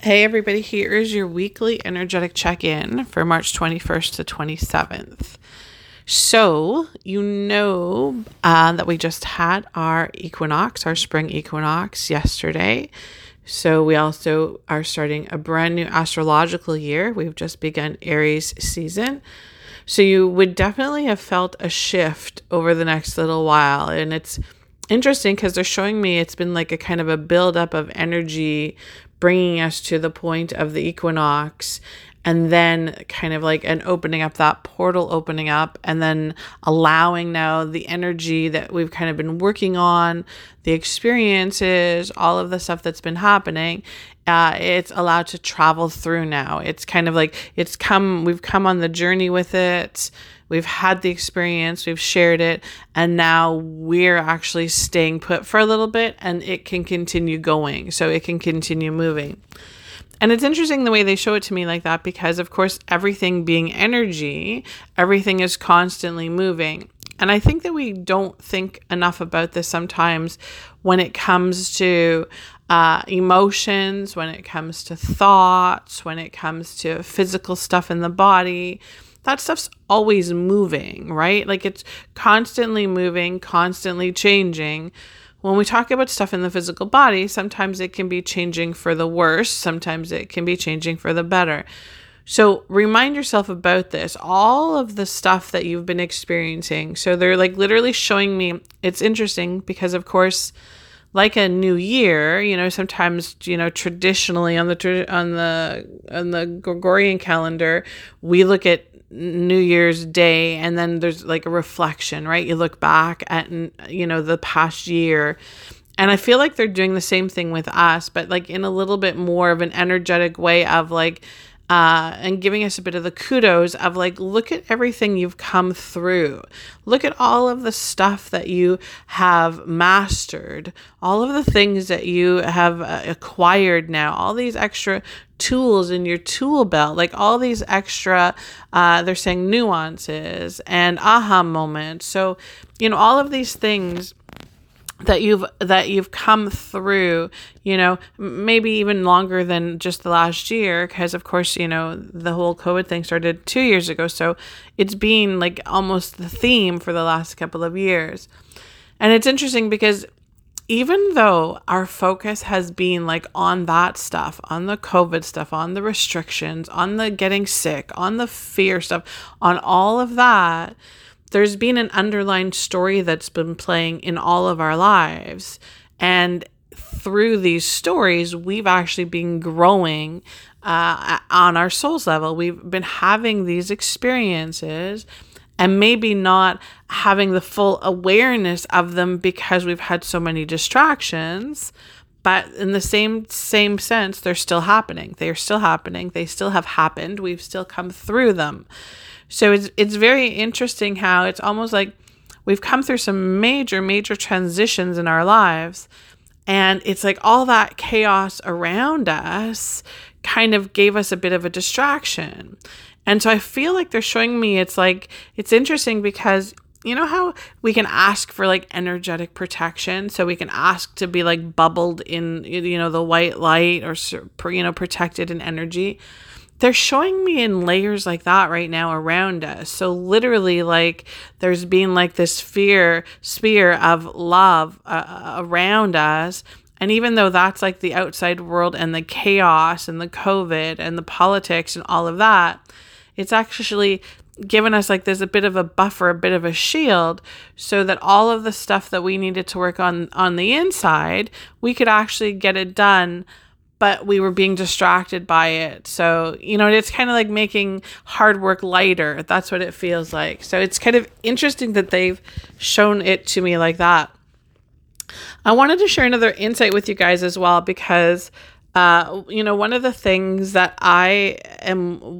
Hey everybody, here is your weekly energetic check-in for March 21st to 27th. So, that we just had our equinox, our spring equinox yesterday. So we also are starting a brand new astrological year. We've just begun Aries season. So you would definitely have felt a shift over the next little while. And it's interesting because they're showing me it's been like a kind of a buildup of energy bringing us to the point of the equinox, and then kind of like an opening up, that portal opening up, and then allowing now the energy that we've kind of been working on, the experiences, all of the stuff that's been happening. It's allowed to travel through now. It's kind of like we've come on the journey with it. We've had the experience, we've shared it, and now we're actually staying put for a little bit, and it can continue going. So it can continue moving. And it's interesting the way they show it to me like that, because of course, everything being energy, everything is constantly moving. And I think that we don't think enough about this sometimes when it comes to emotions, when it comes to thoughts, when it comes to physical stuff in the body. That stuff's always moving, right? Like it's constantly moving, constantly changing. When we talk about stuff in the physical body, sometimes it can be changing for the worse. Sometimes it can be changing for the better. So remind yourself about this, all of the stuff that you've been experiencing. So they're like literally showing me, it's interesting because of course, like a new year, sometimes, traditionally on the Gregorian calendar, we look at New Year's Day and then there's like a reflection, right? You look back at, the past year. And I feel like they're doing the same thing with us, but like in a little bit more of an energetic way of like, and giving us a bit of the kudos of like, look at everything you've come through. Look at all of the stuff that you have mastered, all of the things that you have acquired now, all these extra tools in your tool belt, like all these extra, they're saying nuances and aha moments. So, all of these things that you've come through, maybe even longer than just the last year, because of course, the whole COVID thing started 2 years ago. So it's been like almost the theme for the last couple of years. And it's interesting because even though our focus has been like on that stuff, on the COVID stuff, on the restrictions, on the getting sick, on the fear stuff, on all of that, there's been an underlying story that's been playing in all of our lives. And through these stories, we've actually been growing on our soul's level. We've been having these experiences and maybe not having the full awareness of them because we've had so many distractions. But in the same sense, they're still happening. They are still happening. They still have happened. We've still come through them. So it's very interesting how it's almost like we've come through some major, major transitions in our lives. And it's like all that chaos around us kind of gave us a bit of a distraction. And so I feel like they're showing me it's interesting because you know how we can ask for like energetic protection? So we can ask to be like bubbled in, the white light or, protected in energy. They're showing me in layers like that right now around us. So literally like there's been like this sphere of love around us. And even though that's like the outside world and the chaos and the COVID and the politics and all of that, it's actually given us like there's a bit of a buffer, a bit of a shield, so that all of the stuff that we needed to work on the inside, we could actually get it done, but we were being distracted by it. So, it's kind of like making hard work lighter. That's what it feels like. So it's kind of interesting that they've shown it to me like that. I wanted to share another insight with you guys as well, because, one of the things that I am,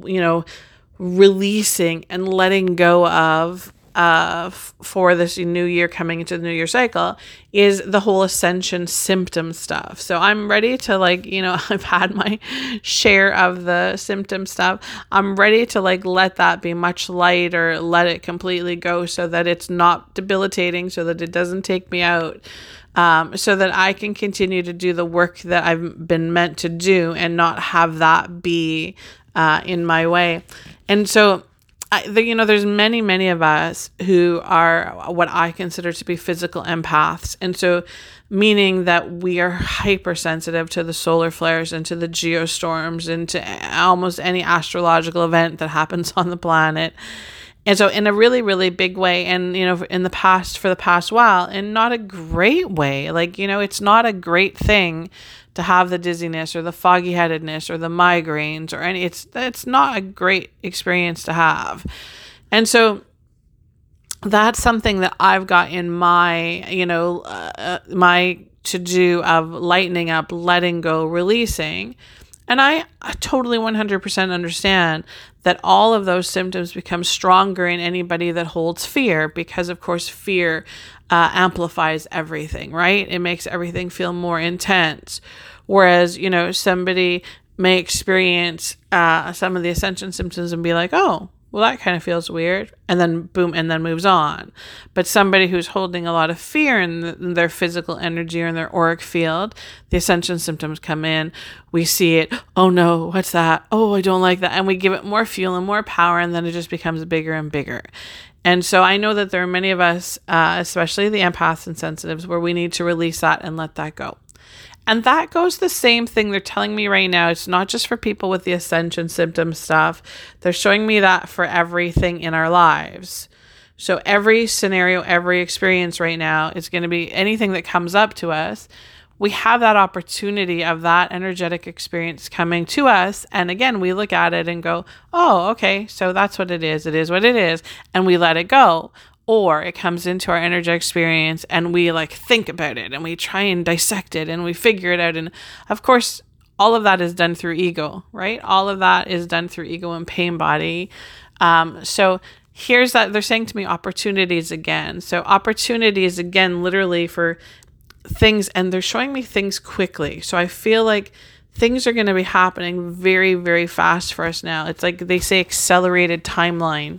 releasing and letting go of for this new year coming into the new year cycle is the whole ascension symptom stuff. So I'm ready to I've had my share of the symptom stuff. I'm ready to let that be much lighter, let it completely go so that it's not debilitating, so that it doesn't take me out. so that I can continue to do the work that I've been meant to do and not have that be in my way. And so, there's many of us who are what I consider to be physical empaths. And so, meaning that we are hypersensitive to the solar flares and to the geostorms and to almost any astrological event that happens on the planet. And so in a really, really big way, and, for the past while, in not a great way, it's not a great thing to have the dizziness or the foggy headedness or the migraines or it's not a great experience to have. And so that's something that I've got in my, my to-do of lightening up, letting go, releasing. And I totally 100% understand that all of those symptoms become stronger in anybody that holds fear because, of course, fear amplifies everything, right? It makes everything feel more intense. Whereas, somebody may experience some of the ascension symptoms and be like, oh, well, that kind of feels weird. And then boom, and then moves on. But somebody who's holding a lot of fear in their physical energy or in their auric field, the ascension symptoms come in. We see it. Oh no, what's that? Oh, I don't like that. And we give it more fuel and more power. And then it just becomes bigger and bigger. And so I know that there are many of us, especially the empaths and sensitives, where we need to release that and let that go. And that goes the same thing they're telling me right now. It's not just for people with the ascension symptom stuff. They're showing me that for everything in our lives. So every scenario, every experience right now is going to be anything that comes up to us. We have that opportunity of that energetic experience coming to us. And again, we look at it and go, oh, okay, so that's what it is. It is what it is. And we let it go. Or it comes into our energetic experience and we think about it and we try and dissect it and we figure it out. And of course, all of that is done through ego, right? All of that is done through ego and pain body. So here's that. They're saying to me opportunities again. So opportunities again, literally for things, and they're showing me things quickly. So I feel like things are going to be happening very, very fast for us now. It's like they say accelerated timeline.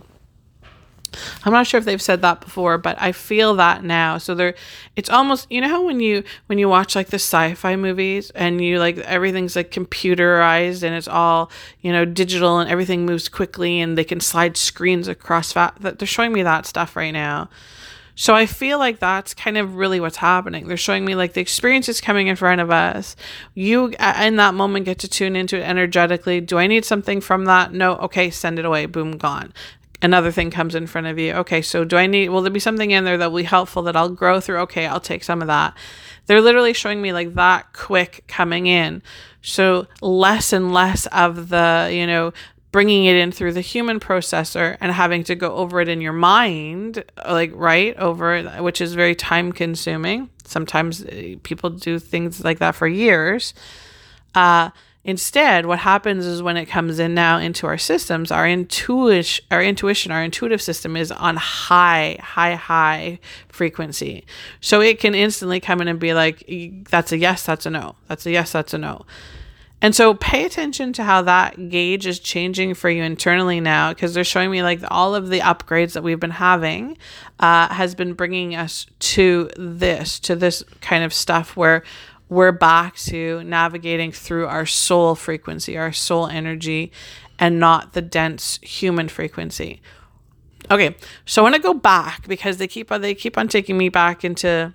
I'm not sure if they've said that before, but I feel that now. So it's almost, how when you watch the sci-fi movies and you everything's computerized and it's all, digital and everything moves quickly and they can slide screens across that they're showing me that stuff right now. So I feel like that's kind of really what's happening. They're showing me the experience is coming in front of us. You in that moment get to tune into it energetically. Do I need something from that? No. Okay. Send it away. Boom, gone. Another thing comes in front of you. Okay, so will there be something in there that will be helpful that I'll grow through? Okay, I'll take some of that. They're literally showing me that quick coming in. So less and less of the, bringing it in through the human processor and having to go over it in your mind, which is very time consuming. Sometimes people do things like that for years. Instead, what happens is when it comes in now into our systems, our intuitive system is on high frequency. So it can instantly come in and be like, that's a yes, that's a no. That's a yes, that's a no. And so pay attention to how that gauge is changing for you internally now, because they're showing me all of the upgrades that we've been having has been bringing us to this kind of stuff where we're back to navigating through our soul frequency, our soul energy, and not the dense human frequency. Okay, so I want to go back because they keep on taking me back into.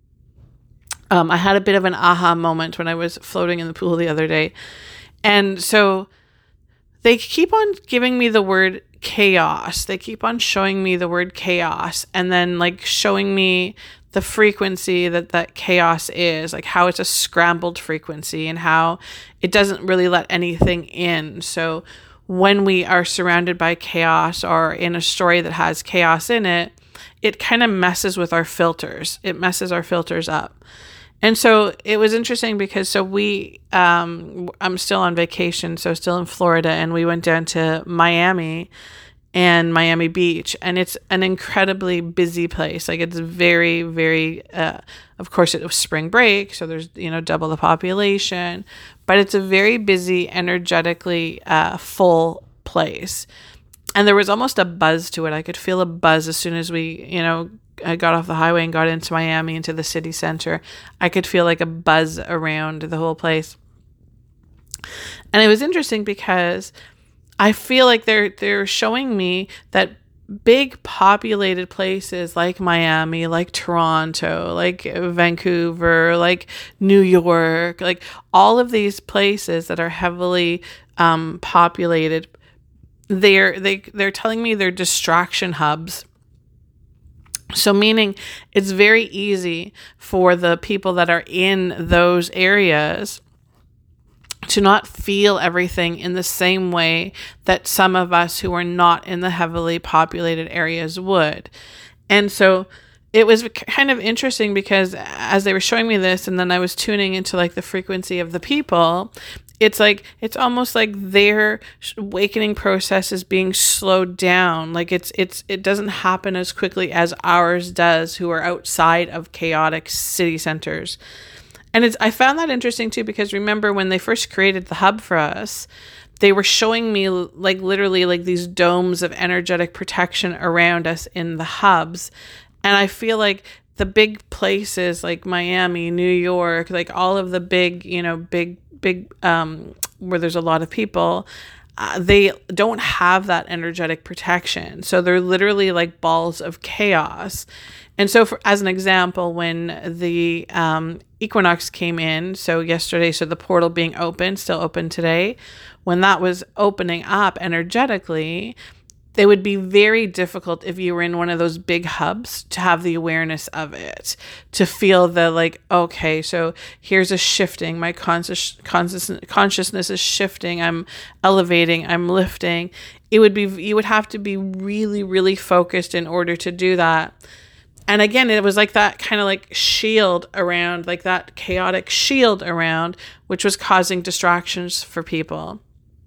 I had a bit of an aha moment when I was floating in the pool the other day, and so they keep on giving me the word chaos. They keep on showing me the word chaos, and then showing me the frequency that chaos is, how it's a scrambled frequency and how it doesn't really let anything in. So when we are surrounded by chaos or in a story that has chaos in it, it kind of messes with our filters. It messes our filters up. And so it was interesting because I'm still on vacation, so still in Florida, and we went down to Miami and Miami Beach, and it's an incredibly busy place. It's very, very, of course it was spring break, so there's, double the population, but it's a very busy, energetically full place. And there was almost a buzz to it. I could feel a buzz as soon as we, I got off the highway and got into Miami, into the city center, I could feel like a buzz around the whole place. And it was interesting because I feel like they're showing me that big populated places like Miami, like Toronto, like Vancouver, like New York, like all of these places that are heavily populated, they're telling me they're distraction hubs. So meaning it's very easy for the people that are in those areas to not feel everything in the same way that some of us who are not in the heavily populated areas would. And so it was kind of interesting because as they were showing me this, and then I was tuning into like the frequency of the people, it's almost like their awakening process is being slowed down. Like it doesn't happen as quickly as ours does, who are outside of chaotic city centers. And I found that interesting too, because remember when they first created the hub for us, they were showing me like literally like these domes of energetic protection around us in the hubs. And I feel like the big places like Miami, New York, like all of the big, big, where there's a lot of people, they don't have that energetic protection. So they're literally like balls of chaos. And so as an example, when the equinox came in, so yesterday, so the portal being open, still open today, when that was opening up energetically, it would be very difficult if you were in one of those big hubs to have the awareness of it, to feel the like, okay, so here's a shifting, my consciousness is shifting, I'm elevating, I'm lifting. You would have to be really, really focused in order to do that. And again, it was like that kind of like shield around, like that chaotic shield around, which was causing distractions for people.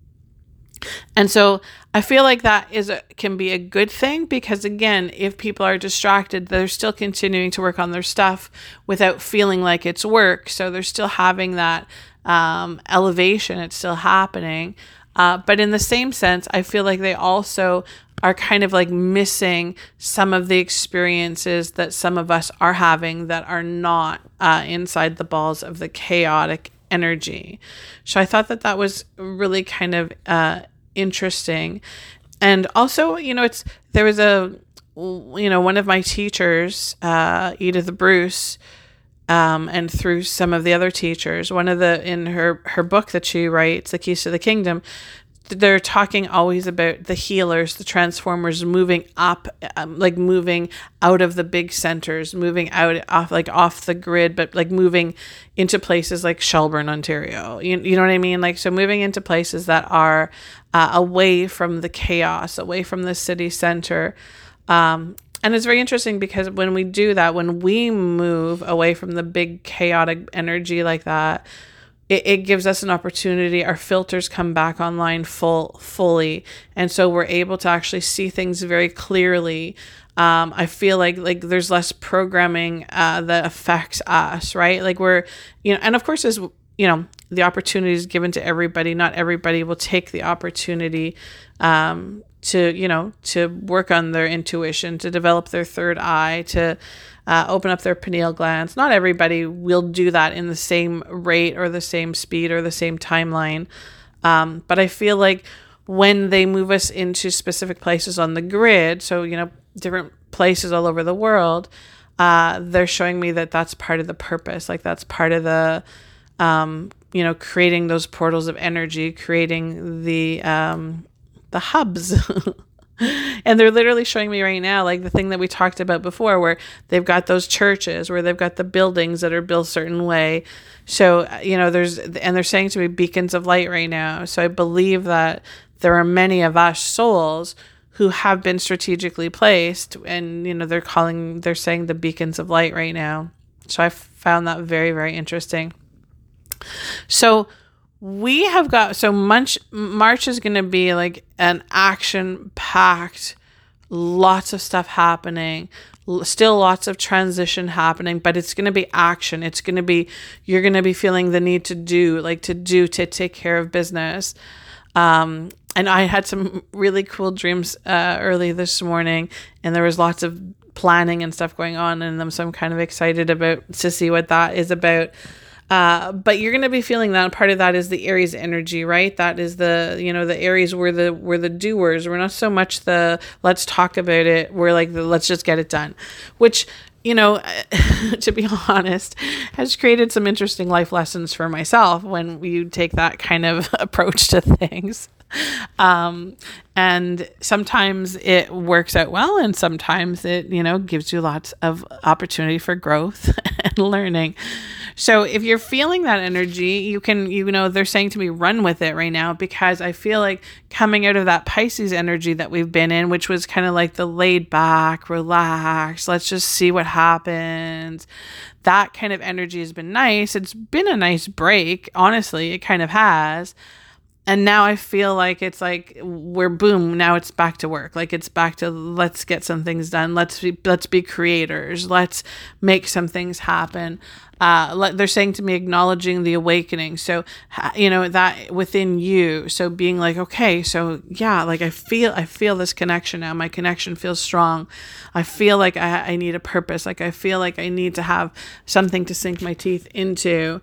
And so I feel like that can be a good thing, because again, if people are distracted, they're still continuing to work on their stuff without feeling like it's work. So they're still having that elevation. It's still happening. But in the same sense, I feel like they also are kind of like missing some of the experiences that some of us are having that are not inside the balls of the chaotic energy. So I thought that was really kind of interesting. And also, there was one of my teachers, Edith Bruce, and through some of the other teachers, in her book that she writes, The Keys to the Kingdom, they're talking always about the healers, the transformers moving up, like moving out of the big centers, moving out off the grid, but like moving into places like Shelburne, Ontario. You know what I mean? Like, so moving into places that are away from the chaos, away from the city center. And it's very interesting because when we do that, when we move away from the big chaotic energy like that, it gives us an opportunity. Our filters come back online fully. And so we're able to actually see things very clearly. I feel like there's less programming that affects us, right? Like and of course, as the opportunity is given to everybody. Not everybody will take the opportunity to work on their intuition, to develop their third eye, to open up their pineal glands. Not everybody will do that in the same rate or the same speed or the same timeline. But I feel like when they move us into specific places on the grid, so, different places all over the world, they're showing me that that's part of the purpose. Like that's part of the, creating those portals of energy, creating the hubs. And they're literally showing me right now, like the thing that we talked about before, where they've got those churches, where they've got the buildings that are built a certain way. So, they're saying to me beacons of light right now. So I believe that there are many of us souls who have been strategically placed, and, they're saying the beacons of light right now. So I found that very, very interesting. So we have got, March is going to be like an action-packed, lots of stuff happening, still lots of transition happening, but it's going to be action. It's going to be, you're going to be feeling the need to take care of business. And I had some really cool dreams early this morning, and there was lots of planning and stuff going on in them. So I'm kind of excited to see what that is about. But you're going to be feeling that. Part of that is the Aries energy, right? That is the Aries, we're the doers. We're not so much the let's talk about it. We're like let's just get it done, which, to be honest, has created some interesting life lessons for myself when you take that kind of approach to things. And sometimes it works out well, and sometimes it, gives you lots of opportunity for growth and learning. So if you're feeling that energy, you can, they're saying to me, run with it right now, because I feel like coming out of that Pisces energy that we've been in, which was kind of like the laid back, relax, let's just see what happens. That kind of energy has been nice. It's been a nice break. Honestly, it kind of has. And now I feel like it's like now it's back to work. Like it's back to let's get some things done. Let's be creators. Let's make some things happen. They're saying to me, acknowledging the awakening. So, that within you. So being like, okay, so yeah, like I feel this connection now. My connection feels strong. I feel like I need a purpose. Like I feel like I need to have something to sink my teeth into.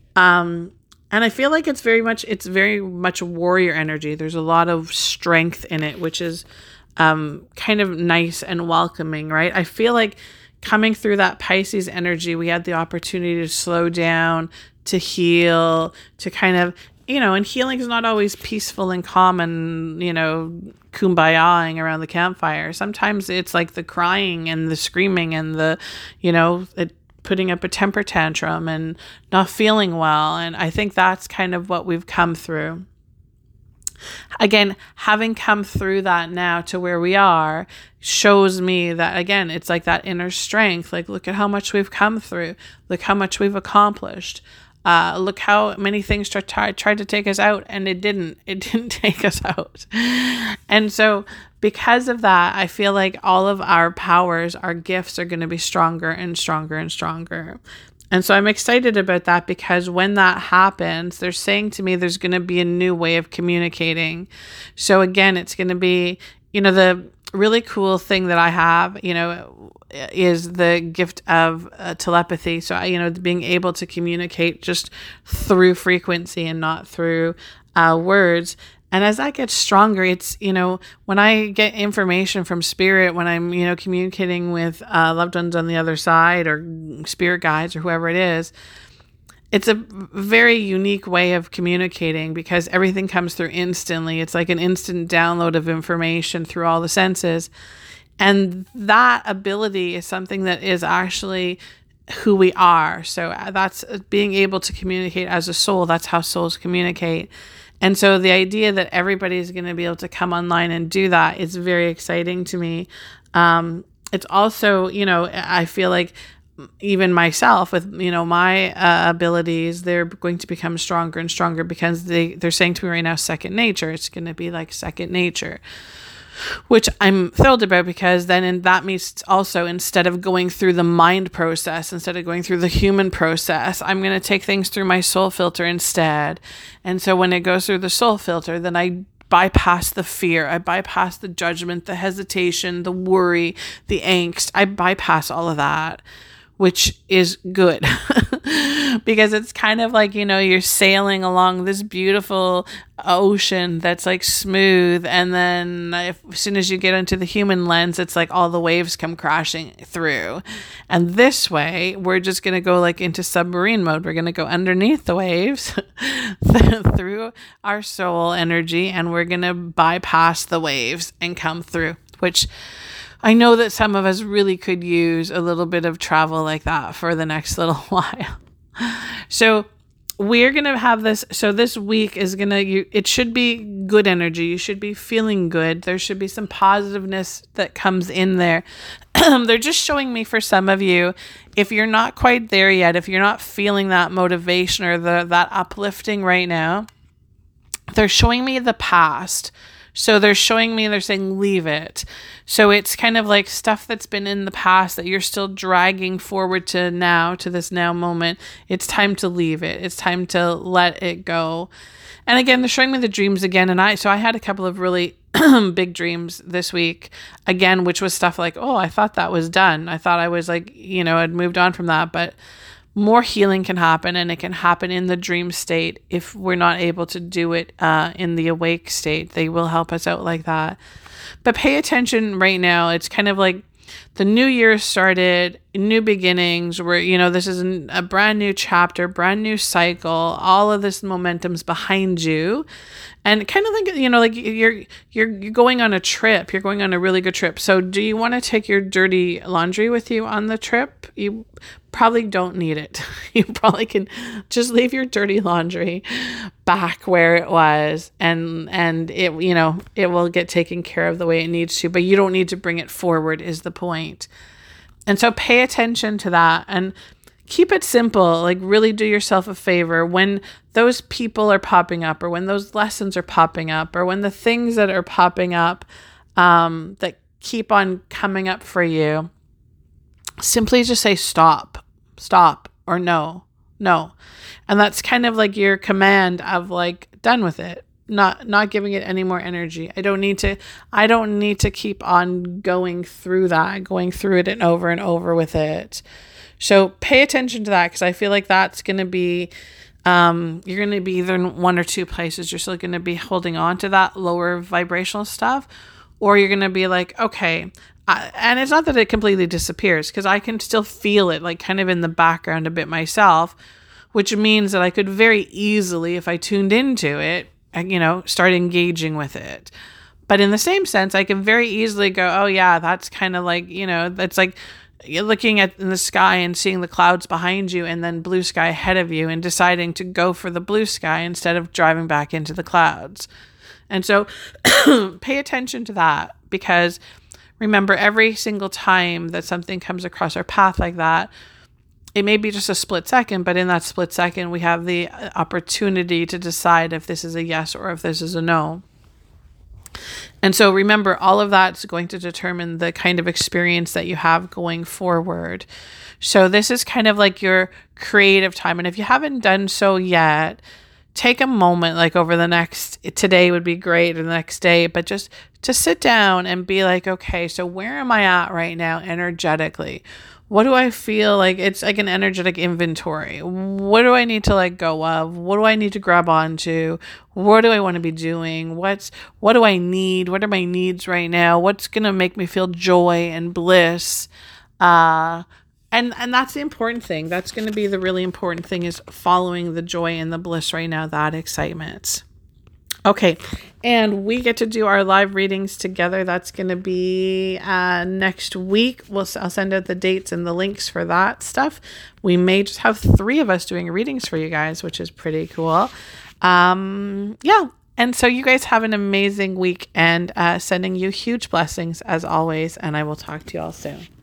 And I feel like it's very much warrior energy. There's a lot of strength in it, which is kind of nice and welcoming, right? I feel like coming through that Pisces energy, we had the opportunity to slow down, to heal, to kind of, and healing is not always peaceful and calm and, kumbayaing around the campfire. Sometimes it's like the crying and the screaming and the, putting up a temper tantrum and not feeling well. And I think that's kind of what we've come through. Again, having come through that now to where we are shows me that, again, it's like that inner strength. Like, look at how much we've come through. Look how much we've accomplished. Look how many things tried to take us out, and it didn't take us out. And so because of that, I feel like all of our powers, our gifts are going to be stronger and stronger and stronger. And so I'm excited about that, because when that happens, they're saying to me there's going to be a new way of communicating. So again, it's going to be, the really cool thing that I have, is the gift of telepathy. So, being able to communicate just through frequency and not through words. And as that gets stronger, it's, when I get information from spirit, when I'm, communicating with loved ones on the other side, or spirit guides, or whoever it is, it's a very unique way of communicating, because everything comes through instantly. It's like an instant download of information through all the senses. And that ability is something that is actually who we are. So that's being able to communicate as a soul. That's how souls communicate. And so the idea that everybody's going to be able to come online and do that is very exciting to me. It's also, I feel like even myself with, my abilities, they're going to become stronger and stronger, because they're saying to me right now, second nature. It's going to be like second nature, which I'm thrilled about, because then that means also, instead of going through the mind process, instead of going through the human process, I'm going to take things through my soul filter instead. And so when it goes through the soul filter, then I bypass the fear, I bypass the judgment, the hesitation, the worry, the angst. I bypass all of that, which is good. Because it's kind of like, you're sailing along this beautiful ocean that's like smooth. And then as soon as you get into the human lens, it's like all the waves come crashing through. And this way, we're just going to go like into submarine mode. We're going to go underneath the waves through our soul energy, and we're going to bypass the waves and come through, which I know that some of us really could use a little bit of travel like that for the next little while. So we're going to have this. So this week is it should be good energy. You should be feeling good. There should be some positiveness that comes in there. They're just showing me, for some of you, if you're not quite there yet, if you're not feeling that motivation or that uplifting right now, they're showing me the past. So they're saying, leave it. So it's kind of like stuff that's been in the past that you're still dragging forward to now, to this now moment. It's time to leave it. It's time to let it go. And again, they're showing me the dreams again. And I had a couple of really big dreams this week again, which was stuff like, oh, I thought that was done. I thought I was like, I'd moved on from that, but more healing can happen, and it can happen in the dream state if we're not able to do it in the awake state. They will help us out like that. But pay attention right now. It's kind of like the new year started, new beginnings, where, this is a brand new chapter, brand new cycle. All of this momentum's behind you. And kind of like, like you're going on a trip. You're going on a really good trip. So do you want to take your dirty laundry with you on the trip? You probably don't need it. You probably can just leave your dirty laundry back where it was, and it, it will get taken care of the way it needs to, but you don't need to bring it forward is the point. And so pay attention to that and keep it simple. Like, really do yourself a favor when those people are popping up, or when those lessons are popping up, or when the things that are popping up that keep on coming up for you. Simply just say stop, or no. And that's kind of like your command of like, done with it, not giving it any more energy. I don't need to keep on going through it and over with it. So pay attention to that, because I feel like that's going to be, you're going to be either in one or two places. You're still going to be holding on to that lower vibrational stuff, or you're going to be like, okay, and it's not that it completely disappears, because I can still feel it like kind of in the background a bit myself, which means that I could very easily, if I tuned into it, start engaging with it. But in the same sense, I can very easily go, oh yeah, that's kind of like, that's like you're looking at in the sky and seeing the clouds behind you and then blue sky ahead of you, and deciding to go for the blue sky instead of driving back into the clouds. And so pay attention to that, because remember, every single time that something comes across our path like that, it may be just a split second, but in that split second, we have the opportunity to decide if this is a yes or if this is a no. And so remember, all of that's going to determine the kind of experience that you have going forward. So this is kind of like your creative time. And if you haven't done so yet, take a moment, like over today would be great, or the next day, but just to sit down and be like, okay, so where am I at right now energetically? What do I feel like? It's like an energetic inventory. What do I need to let go of? What do I need to grab onto? What do I want to be doing? What do I need? What are my needs right now? What's going to make me feel joy and bliss? And that's the important thing. That's going to be the really important thing, is following the joy and the bliss right now, that excitement. Okay, and we get to do our live readings together. That's going to be next week. I'll send out the dates and the links for that stuff. We may just have 3 of us doing readings for you guys, which is pretty cool. Yeah, and so you guys have an amazing week, and sending you huge blessings as always, and I will talk to you all soon.